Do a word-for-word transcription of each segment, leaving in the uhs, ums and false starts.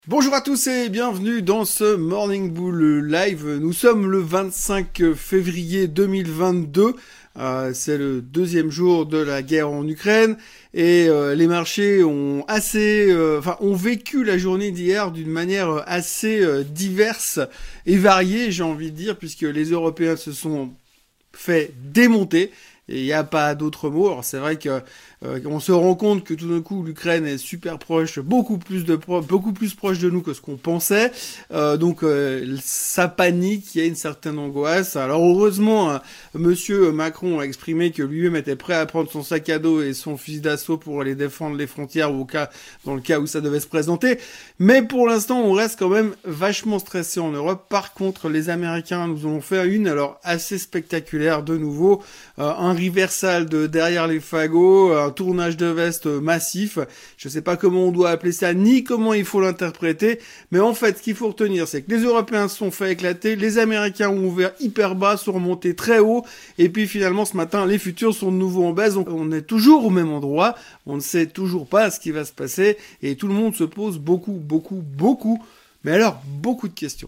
Bonjour à tous et bienvenue dans ce Morning Bull Live. Nous sommes le vingt-cinq février deux mille vingt-deux. Euh, c'est le deuxième jour de la guerre en Ukraine et euh, les marchés ont assez, euh, enfin, ont vécu la journée d'hier d'une manière assez euh, diverse et variée, j'ai envie de dire, puisque les Européens se sont fait démonter. Et il n'y a pas d'autre mot. Alors c'est vrai que euh, on se rend compte que tout d'un coup l'Ukraine est super proche, beaucoup plus de pro- beaucoup plus proche de nous que ce qu'on pensait. Euh, donc euh, ça panique, il y a une certaine angoisse. Alors heureusement, euh, Monsieur Macron a exprimé que lui-même était prêt à prendre son sac à dos et son fusil d'assaut pour aller défendre les frontières au cas dans le cas où ça devait se présenter. Mais pour l'instant, on reste quand même vachement stressé en Europe. Par contre, les Américains nous ont fait une alors assez spectaculaire de nouveau, euh, un reversal de derrière les fagots, un tournage de veste massif. Je sais pas comment on doit appeler ça, ni comment il faut l'interpréter, mais en fait, ce qu'il faut retenir, c'est que les Européens se sont fait éclater, les Américains ont ouvert hyper bas, sont remontés très haut, et puis finalement, ce matin, les futurs sont de nouveau en baisse, donc on est toujours au même endroit, on ne sait toujours pas ce qui va se passer, et tout le monde se pose beaucoup, beaucoup, beaucoup, mais alors, beaucoup de questions.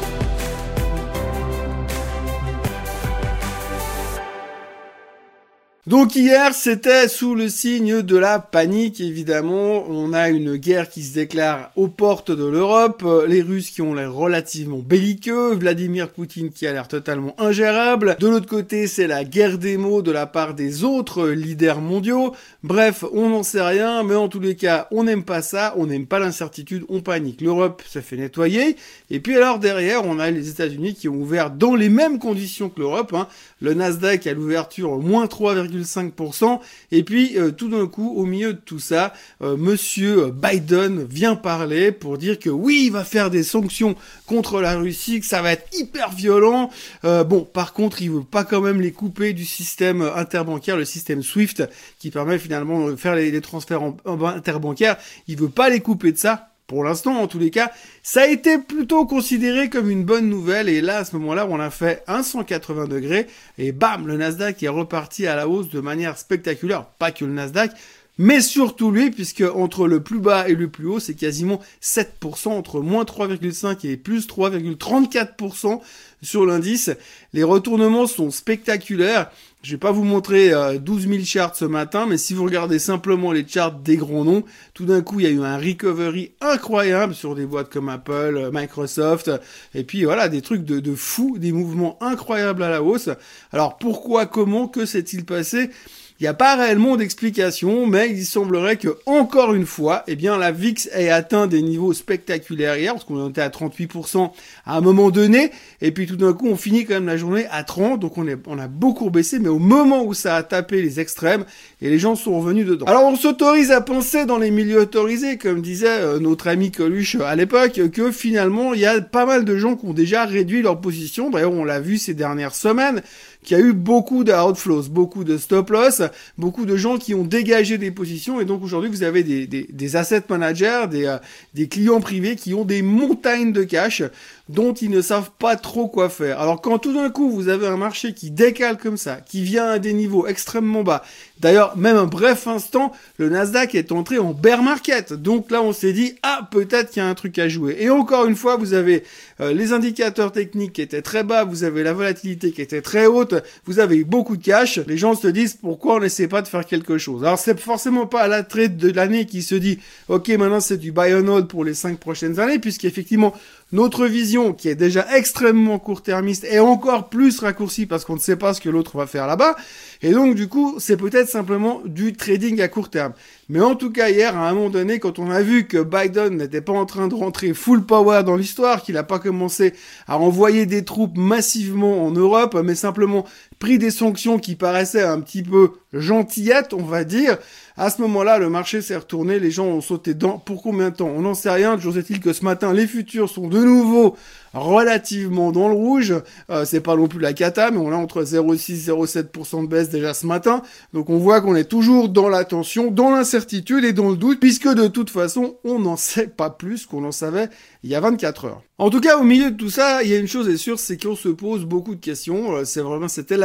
Donc hier, c'était sous le signe de la panique, évidemment. On a une guerre qui se déclare aux portes de l'Europe, les Russes qui ont l'air relativement belliqueux, Vladimir Poutine qui a l'air totalement ingérable. De l'autre côté, c'est la guerre des mots de la part des autres leaders mondiaux. Bref, on n'en sait rien, mais en tous les cas, on n'aime pas ça, on n'aime pas l'incertitude, on panique. L'Europe se fait nettoyer. Et puis alors derrière, on a les États-Unis qui ont ouvert dans les mêmes conditions que l'Europe, hein. Le Nasdaq à l'ouverture moins trois virgule cinq pour cent, et puis euh, tout d'un coup, au milieu de tout ça, euh, Monsieur Biden vient parler pour dire que oui, il va faire des sanctions contre la Russie, que ça va être hyper violent. Euh, bon, par contre, il veut pas quand même les couper du système interbancaire, le système SWIFT, qui permet finalement de faire les, les transferts en, en interbancaires. Il veut pas les couper de ça. Pour l'instant, en tous les cas, ça a été plutôt considéré comme une bonne nouvelle. Et là, à ce moment-là, on a fait un cent quatre-vingts degrés. Et bam, le Nasdaq est reparti à la hausse de manière spectaculaire. Pas que le Nasdaq, mais surtout lui, puisque entre le plus bas et le plus haut, c'est quasiment sept pour cent, entre moins trois virgule cinq et plus trois virgule trente-quatre pour cent sur l'indice. Les retournements sont spectaculaires. Je vais pas vous montrer euh, douze mille charts ce matin, mais si vous regardez simplement les charts des grands noms, tout d'un coup, il y a eu un recovery incroyable sur des boîtes comme Apple, Microsoft, et puis voilà, des trucs de, de fou, des mouvements incroyables à la hausse. Alors pourquoi, comment, que s'est-il passé ? Il n'y a pas réellement d'explication, mais il semblerait que, encore une fois, eh bien, la V I X ait atteint des niveaux spectaculaires hier, parce qu'on était à trente-huit pour cent à un moment donné, et puis tout d'un coup, on finit quand même la journée à trente, donc on est, on a beaucoup baissé, mais au moment où ça a tapé les extrêmes, et les gens sont revenus dedans. Alors, on s'autorise à penser dans les milieux autorisés, comme disait euh, notre ami Coluche à l'époque, que finalement, il y a pas mal de gens qui ont déjà réduit leur position. D'ailleurs, on l'a vu ces dernières semaines, qu'il y a eu beaucoup d'outflows, beaucoup de stop-loss, beaucoup de gens qui ont dégagé des positions, et donc aujourd'hui vous avez des, des, des asset managers, des, euh, des clients privés qui ont des montagnes de cash dont ils ne savent pas trop quoi faire. Alors quand tout d'un coup vous avez un marché qui décale comme ça, qui vient à des niveaux extrêmement bas, d'ailleurs même un bref instant, le Nasdaq est entré en bear market, donc là on s'est dit ah peut-être qu'il y a un truc à jouer. Et encore une fois vous avez euh, les indicateurs techniques qui étaient très bas, vous avez la volatilité qui était très haute, vous avez beaucoup de cash, les gens se disent pourquoi on n'essaie pas de faire quelque chose. Alors c'est forcément pas la trade de l'année qui se dit ok maintenant c'est du buy and hold pour les cinq prochaines années, puisqu'effectivement notre vision qui est déjà extrêmement court-termiste est encore plus raccourcie parce qu'on ne sait pas ce que l'autre va faire là-bas, et donc du coup c'est peut-être simplement du trading à court terme. Mais en tout cas hier, à un moment donné, quand on a vu que Biden n'était pas en train de rentrer full power dans l'histoire, qu'il n'a pas commencé à envoyer des troupes massivement en Europe, mais simplement pris des sanctions qui paraissaient un petit peu gentillettes, on va dire, à ce moment-là, le marché s'est retourné, les gens ont sauté dedans. Pour combien de temps? On n'en sait rien. Toujours est-il que ce matin, les futurs sont de nouveau relativement dans le rouge. Euh, c'est pas non plus la cata, mais on est entre zéro virgule six et zéro virgule sept pour cent de baisse déjà ce matin. Donc on voit qu'on est toujours dans la tension, dans l'incertitude et dans le doute, puisque de toute façon, on n'en sait pas plus qu'on en savait il y a vingt-quatre heures. En tout cas, au milieu de tout ça, il y a une chose est sûre, c'est qu'on se pose beaucoup de questions. C'est vraiment, c'était la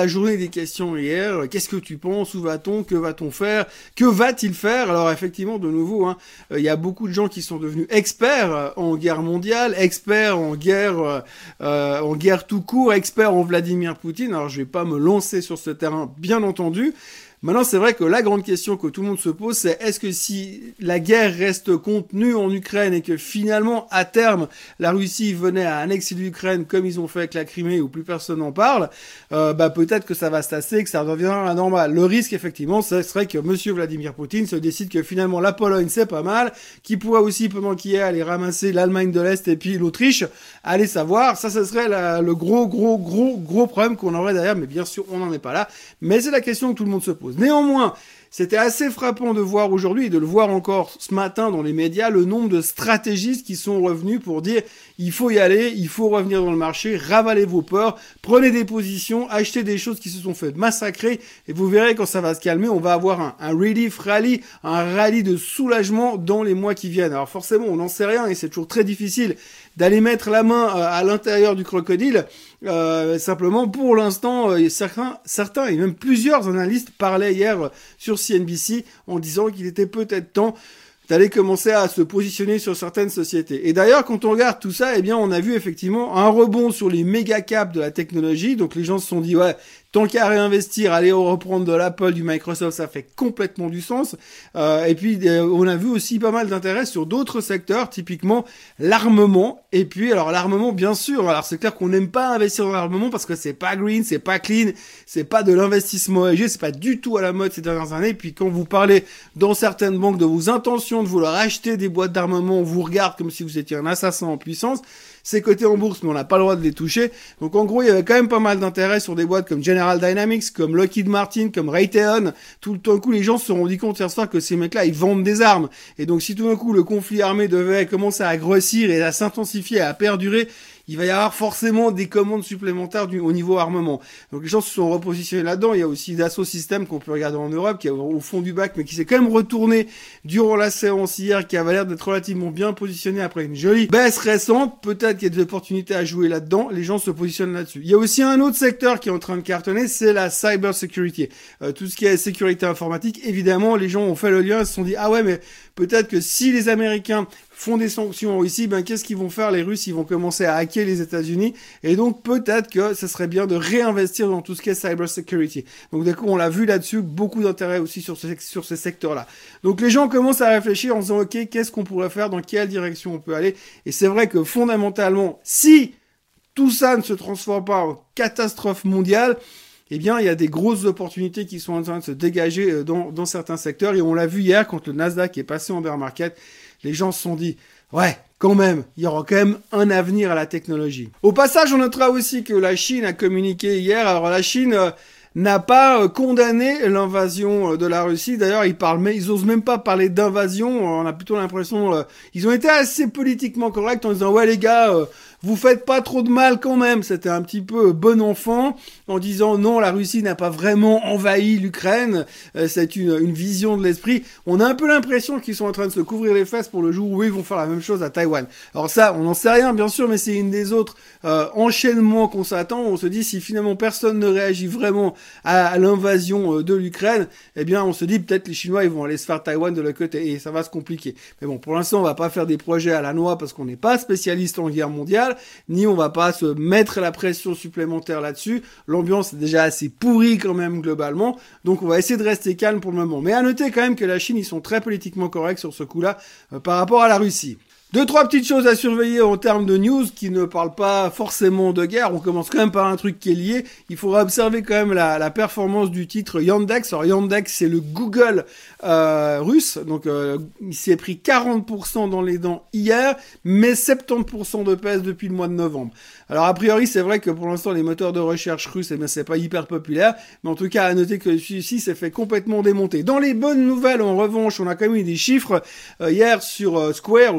la journée des questions hier. Qu'est-ce que tu penses? Où va-t-on? Que va-t-on faire? Que va-t-il faire? Alors effectivement, de nouveau, hein, il y a beaucoup de gens qui sont devenus experts en guerre mondiale, experts en guerre, euh, en guerre tout court, experts en Vladimir Poutine. Alors je vais pas me lancer sur ce terrain, bien entendu. Maintenant, c'est vrai que la grande question que tout le monde se pose, c'est est-ce que si la guerre reste contenue en Ukraine et que finalement, à terme, la Russie venait à annexer l'Ukraine comme ils ont fait avec la Crimée où plus personne n'en parle, euh, bah peut-être que ça va se tasser, que ça reviendra à la normale. Le risque, effectivement, ce serait que monsieur Vladimir Poutine se décide que finalement la Pologne, c'est pas mal, qu'il pourrait aussi, pendant qu'il y est, aller ramasser l'Allemagne de l'Est et puis l'Autriche. Allez savoir, ça, ce serait la, le gros, gros, gros, gros problème qu'on aurait derrière, mais bien sûr, on n'en est pas là. Mais c'est la question que tout le monde se pose. Néanmoins, c'était assez frappant de voir aujourd'hui et de le voir encore ce matin dans les médias le nombre de stratégistes qui sont revenus pour dire il faut y aller, il faut revenir dans le marché, ravalez vos peurs, prenez des positions, achetez des choses qui se sont fait massacrer et vous verrez quand ça va se calmer, on va avoir un, un relief rally, un rallye de soulagement dans les mois qui viennent. Alors forcément, on n'en sait rien et c'est toujours très difficile d'aller mettre la main à l'intérieur du crocodile. Euh, simplement, pour l'instant, euh, certains, certains et même plusieurs analystes parlaient hier sur C N B C en disant qu'il était peut-être temps d'aller commencer à se positionner sur certaines sociétés. Et d'ailleurs, quand on regarde tout ça, eh bien, on a vu effectivement un rebond sur les méga caps de la technologie. Donc les gens se sont dit, ouais, tant qu'à réinvestir, aller reprendre de l'Apple, du Microsoft, ça fait complètement du sens. Euh, et puis, euh, on a vu aussi pas mal d'intérêt sur d'autres secteurs, typiquement l'armement. Et puis, alors l'armement, bien sûr. Alors c'est clair qu'on n'aime pas investir dans l'armement parce que c'est pas green, c'est pas clean, c'est pas de l'investissement E S G, c'est pas du tout à la mode ces dernières années. Et puis quand vous parlez dans certaines banques de vos intentions de vouloir acheter des boîtes d'armement, on vous regarde comme si vous étiez un assassin en puissance. C'est coté en bourse, mais on n'a pas le droit de les toucher. Donc en gros, il y avait quand même pas mal d'intérêt sur des boîtes comme General Dynamics, comme Lockheed Martin, comme Raytheon. Tout d'un coup, les gens se sont rendus compte hier soir que ces mecs-là, ils vendent des armes. Et donc si tout d'un coup, le conflit armé devait commencer à grossir et à s'intensifier, à perdurer, il va y avoir forcément des commandes supplémentaires du, au niveau armement. Donc les gens se sont repositionnés là-dedans. Il y a aussi Dassault Systèmes qu'on peut regarder en Europe, qui est au fond du bac, mais qui s'est quand même retourné durant la séance hier, qui avait l'air d'être relativement bien positionné après une jolie baisse récente. Peut-être qu'il y a des opportunités à jouer là-dedans. Les gens se positionnent là-dessus. Il y a aussi un autre secteur qui est en train de cartonner, c'est la cyber security. Euh, tout ce qui est sécurité informatique. Évidemment, les gens ont fait le lien, ils se sont dit, ah ouais, mais peut-être que si les Américains font des sanctions en Russie, ben qu'est-ce qu'ils vont faire les Russes? Ils vont commencer à hacker les États-Unis et donc peut-être que ce serait bien de réinvestir dans tout ce qui est cyber security. Donc du coup, on l'a vu là-dessus, beaucoup d'intérêt aussi sur ce sur ces secteurs-là. Donc les gens commencent à réfléchir en se disant OK, qu'est-ce qu'on pourrait faire, dans quelle direction on peut aller? Et c'est vrai que fondamentalement, si tout ça ne se transforme pas en catastrophe mondiale, eh bien, il y a des grosses opportunités qui sont en train de se dégager dans, dans certains secteurs. Et on l'a vu hier, quand le Nasdaq est passé en bear market, les gens se sont dit, ouais, quand même, il y aura quand même un avenir à la technologie. Au passage, on notera aussi que la Chine a communiqué hier. Alors, la Chine euh, n'a pas euh, condamné l'invasion euh, de la Russie. D'ailleurs, ils parlent, mais ils osent même pas parler d'invasion. On a plutôt l'impression, euh, ils ont été assez politiquement corrects en disant, ouais, les gars, euh, vous faites pas trop de mal quand même. C'était un petit peu bon enfant en disant non, la Russie n'a pas vraiment envahi l'Ukraine. Euh, c'est une, une vision de l'esprit. On a un peu l'impression qu'ils sont en train de se couvrir les fesses pour le jour où ils vont faire la même chose à Taïwan. Alors ça, on n'en sait rien bien sûr, mais c'est une des autres euh, enchaînements qu'on s'attend. On se dit si finalement personne ne réagit vraiment à, à l'invasion euh, de l'Ukraine, eh bien on se dit peut-être les Chinois ils vont aller se faire Taïwan de leur côté et ça va se compliquer. Mais bon, pour l'instant on va pas faire des projets à la noix parce qu'on n'est pas spécialiste en guerre mondiale. Ni on va pas se mettre la pression supplémentaire là-dessus. L'ambiance est déjà assez pourrie quand même globalement, donc on va essayer de rester calme pour le moment. Mais à noter quand même que la Chine, ils sont très politiquement corrects sur ce coup-là euh, par rapport à la Russie. Deux, trois petites choses à surveiller en termes de news qui ne parlent pas forcément de guerre. On commence quand même par un truc qui est lié. Il faudra observer quand même la, la performance du titre Yandex. Alors Yandex, c'est le Google euh, russe. Donc euh, il s'est pris quarante pour cent dans les dents hier, mais soixante-dix pour cent de pèse depuis le mois de novembre. Alors a priori, c'est vrai que pour l'instant, les moteurs de recherche russes, eh bien, c'est pas hyper populaire. Mais en tout cas, à noter que celui-ci s'est fait complètement démonter. Dans les bonnes nouvelles, en revanche, on a quand même eu des chiffres euh, hier sur euh, Square, enfin Block,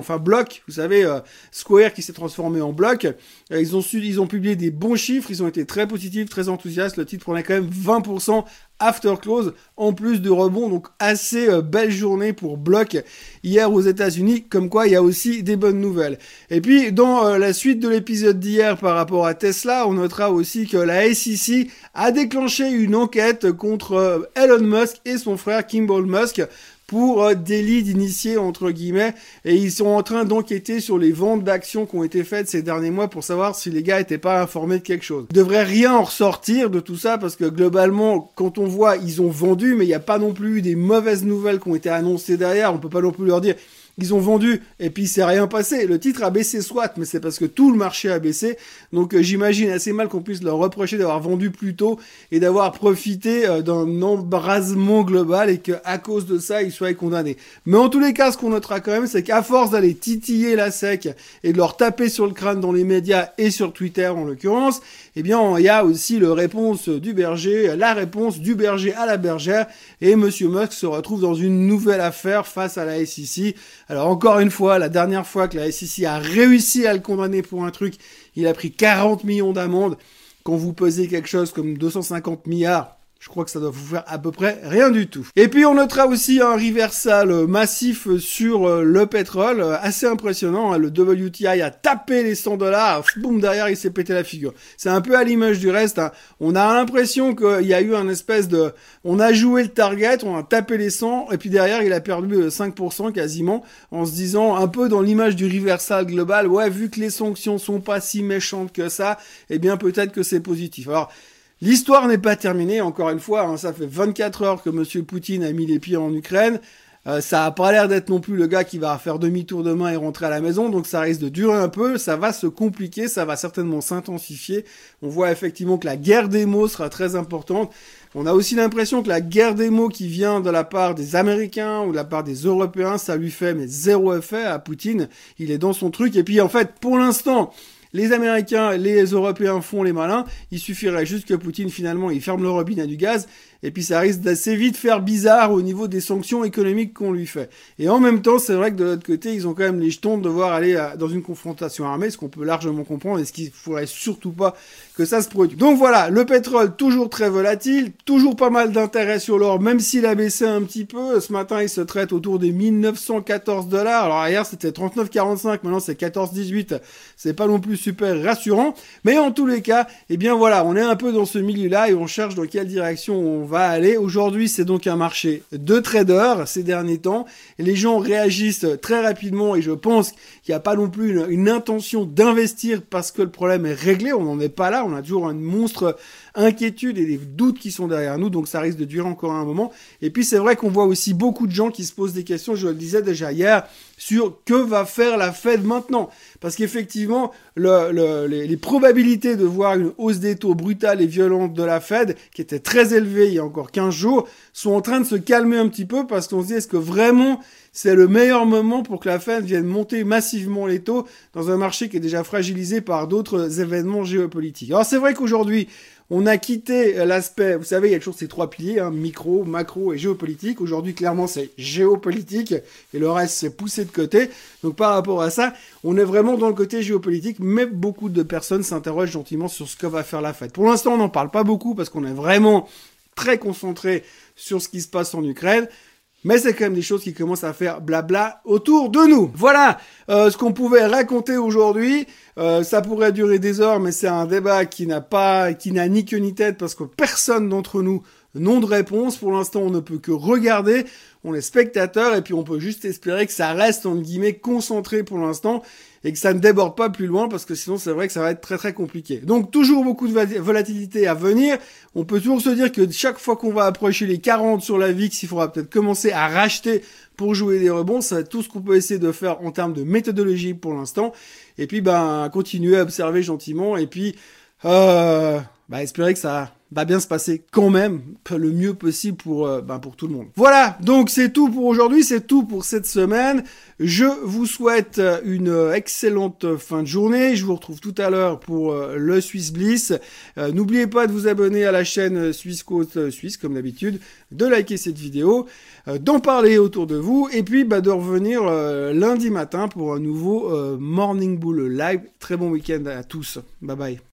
bloc, vous savez, euh, Square qui s'est transformé en bloc. Euh, ils ont su, ils ont publié des bons chiffres, ils ont été très positifs, très enthousiastes. Le titre prenait quand même vingt pour cent after close, en plus de rebond, donc assez euh, belle journée pour Block hier aux États-Unis, comme quoi il y a aussi des bonnes nouvelles. Et puis dans euh, la suite de l'épisode d'hier par rapport à Tesla, on notera aussi que la S E C a déclenché une enquête contre euh, Elon Musk et son frère Kimball Musk pour euh, délit d'initié entre guillemets, et ils sont en train d'enquêter sur les ventes d'actions qui ont été faites ces derniers mois pour savoir si les gars étaient pas informés de quelque chose. Il devrait rien en ressortir de tout ça parce que globalement, quand on voit, ils ont vendu, mais il n'y a pas non plus eu des mauvaises nouvelles qui ont été annoncées derrière. On peut pas non plus leur dire ils ont vendu et puis c'est rien passé. Le titre a baissé soit, mais c'est parce que tout le marché a baissé. Donc euh, j'imagine assez mal qu'on puisse leur reprocher d'avoir vendu plus tôt et d'avoir profité euh, d'un embrasement global et qu'à cause de ça, ils soient condamnés. Mais en tous les cas, ce qu'on notera quand même, c'est qu'à force d'aller titiller la sec et de leur taper sur le crâne dans les médias et sur Twitter en l'occurrence, eh bien il y a aussi le réponse du berger, la réponse du berger à la bergère, et Monsieur Musk se retrouve dans une nouvelle affaire face à la S E C. Alors encore une fois, la dernière fois que la S E C a réussi à le condamner pour un truc, il a pris quarante millions d'amende. Quand vous pesez quelque chose comme deux cent cinquante milliards, je crois que ça doit vous faire à peu près rien du tout. Et puis on notera aussi un reversal massif sur le pétrole, assez impressionnant. Le W T I a tapé les cent dollars, boum, derrière il s'est pété la figure. C'est un peu à l'image du reste. Hein. On a l'impression qu'il y a eu un espèce de... On a joué le target, on a tapé les cent, et puis derrière il a perdu cinq pour cent quasiment, en se disant un peu dans l'image du reversal global, ouais, vu que les sanctions sont pas si méchantes que ça, eh bien peut-être que c'est positif. Alors, l'histoire n'est pas terminée, encore une fois, hein, ça fait vingt-quatre heures que Monsieur Poutine a mis les pieds en Ukraine, euh, ça a pas l'air d'être non plus le gars qui va faire demi-tour demain et rentrer à la maison, donc ça risque de durer un peu, ça va se compliquer, ça va certainement s'intensifier. On voit effectivement que la guerre des mots sera très importante. On a aussi l'impression que la guerre des mots qui vient de la part des Américains ou de la part des Européens, ça lui fait mais zéro effet à Poutine, il est dans son truc, et puis en fait, pour l'instant... Les Américains, les Européens font les malins. Il suffirait juste que Poutine, finalement, il ferme le robinet du gaz. Et puis ça risque d'assez vite faire bizarre au niveau des sanctions économiques qu'on lui fait. Et en même temps, c'est vrai que de l'autre côté, ils ont quand même les jetons de devoir aller à, dans une confrontation armée, ce qu'on peut largement comprendre et ce qu'il ne faudrait surtout pas que ça se produise. Donc voilà, le pétrole toujours très volatile, toujours pas mal d'intérêt sur l'or, même s'il a baissé un petit peu. Ce matin, il se traite autour des mille neuf cent quatorze dollars. Alors hier, c'était trente-neuf quarante-cinq, maintenant c'est quatorze dix-huit. C'est pas non plus super rassurant. Mais en tous les cas, eh bien voilà, on est un peu dans ce milieu-là et on cherche dans quelle direction on va aller. Aujourd'hui, c'est donc un marché de traders ces derniers temps. Et les gens réagissent très rapidement et je pense qu'il n'y a pas non plus une, une intention d'investir parce que le problème est réglé. On n'en est pas là. On a toujours une monstre inquiétude et des doutes qui sont derrière nous. Donc ça risque de durer encore un moment. Et puis c'est vrai qu'on voit aussi beaucoup de gens qui se posent des questions, je le disais déjà hier, sur que va faire la Fed maintenant. Parce qu'effectivement, le, le, les, les probabilités de voir une hausse des taux brutale et violente de la Fed, qui était très élevée il y a encore quinze jours, sont en train de se calmer un petit peu parce qu'on se dit, est-ce que vraiment c'est le meilleur moment pour que la Fed vienne monter massivement les taux dans un marché qui est déjà fragilisé par d'autres événements géopolitiques. Alors c'est vrai qu'aujourd'hui, on a quitté l'aspect, vous savez, il y a toujours ces trois piliers, hein, micro, macro et géopolitique. Aujourd'hui, clairement, c'est géopolitique et le reste, c'est poussé de côté. Donc, par rapport à ça, on est vraiment dans le côté géopolitique, mais beaucoup de personnes s'interrogent gentiment sur ce que va faire la Fed. Pour l'instant, on n'en parle pas beaucoup parce qu'on est vraiment très concentré sur ce qui se passe en Ukraine. Mais c'est quand même des choses qui commencent à faire blabla autour de nous. Voilà euh, ce qu'on pouvait raconter aujourd'hui. Euh, ça pourrait durer des heures, mais c'est un débat qui n'a pas, qui n'a ni queue ni tête parce que personne d'entre nous n'a de réponse. Pour l'instant, on ne peut que regarder. On est spectateur et puis on peut juste espérer que ça reste entre guillemets concentré pour l'instant et que ça ne déborde pas plus loin parce que sinon c'est vrai que ça va être très très compliqué. Donc toujours beaucoup de volatilité à venir. On peut toujours se dire que chaque fois qu'on va approcher les quarante sur la V I X, il faudra peut-être commencer à racheter pour jouer des rebonds. C'est tout ce qu'on peut essayer de faire en termes de méthodologie pour l'instant. Et puis ben continuer à observer gentiment et puis euh, bah, espérer que ça va bien se passer quand même le mieux possible pour, euh, ben pour tout le monde. Voilà, donc c'est tout pour aujourd'hui, c'est tout pour cette semaine. Je vous souhaite une excellente fin de journée. Je vous retrouve tout à l'heure pour euh, le Swiss Bliss. Euh, n'oubliez pas de vous abonner à la chaîne Suisse Côte Suisse, comme d'habitude, de liker cette vidéo, euh, d'en parler autour de vous, et puis bah, de revenir euh, lundi matin pour un nouveau euh, Morning Bull Live. Très bon week-end à tous. Bye bye.